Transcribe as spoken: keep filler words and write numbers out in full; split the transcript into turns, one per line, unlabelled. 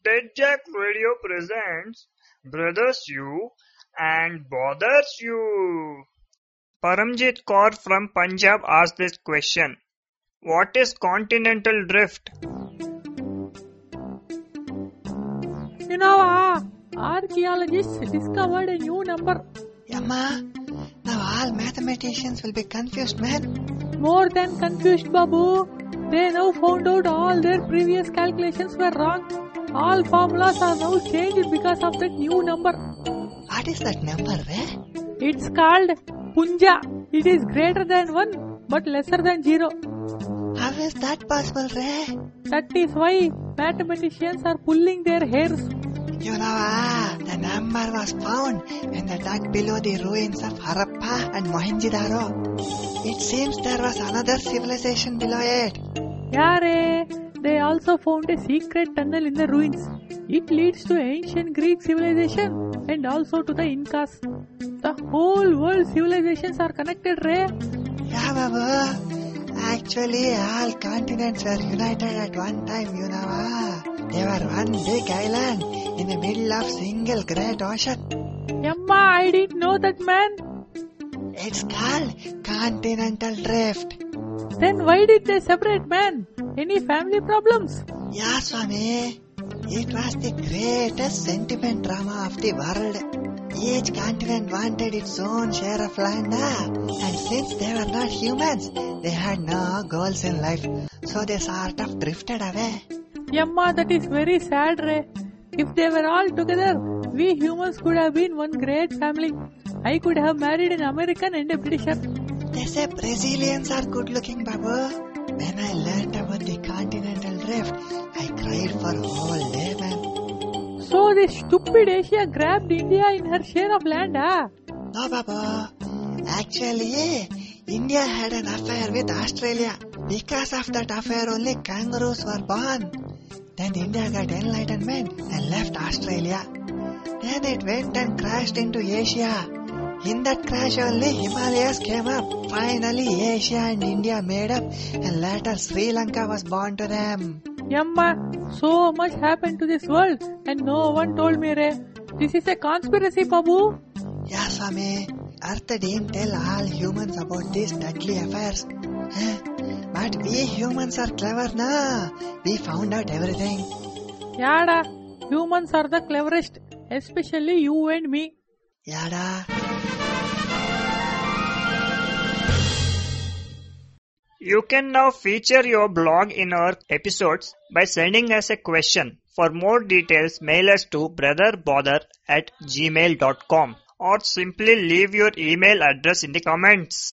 TEDjack Radio presents Brothers You and Bothers You. Paramjit Kaur from Punjab asked this question. What is continental drift?
You know, uh, archaeologists discovered a new number.
Yamma, now all mathematicians will be confused, man.
More than confused, Babu. They now found out all their previous calculations were wrong. All formulas are now changed because of that new number.
What is that number, eh?
It's called Punja. It is greater than one but lesser than zero.
How is that possible, eh?
That is why mathematicians are pulling their hairs.
You know, ah, the number was found when they dug below the ruins of Harappa and Mohenjo-daro. It seems there was another civilization below it.
Yeah, re. They also found a secret tunnel in the ruins. It leads to ancient Greek civilization and also to the Incas. The whole world civilizations are connected, Ray.
Yeah, Babu. Actually, all continents were united at one time, you know. Ah. They were one big island in the middle of single great ocean.
Yamma, I didn't know that, man.
It's called continental drift.
Then why did they separate, man? Any family problems?
Yeah, Swami. It was the greatest sentiment drama of the world. Each continent wanted its own share of land. Ah. And since they were not humans, they had no goals in life. So they sort of drifted away.
Yamma, that is very sad, Ray. If they were all together, we humans could have been one great family. I could have married an American and a Britisher.
They say Brazilians are good looking, Babu. When I learned about the continental drift, I cried for a whole day, man.
So this stupid Asia grabbed India in her share of land, ah?
No, Babu. Actually, India had an affair with Australia. Because of that affair, only kangaroos were born. Then India got enlightenment and left Australia. Then it went and crashed into Asia. In that crash only Himalayas came up. Finally Asia and India made up and later Sri Lanka was born to them.
Yamma, so much happened to this world and no one told me, Ray. This is a conspiracy, Babu.
Yeah, Swami. Earth didn't tell all humans about these deadly affairs. But we humans are clever, na? We found out everything.
Yada, humans are the cleverest, especially you and me.
Yada.
You can now feature your blog in our episodes by sending us a question. For more details, mail us to brotherbother at gmail dot com or simply leave your email address in the comments.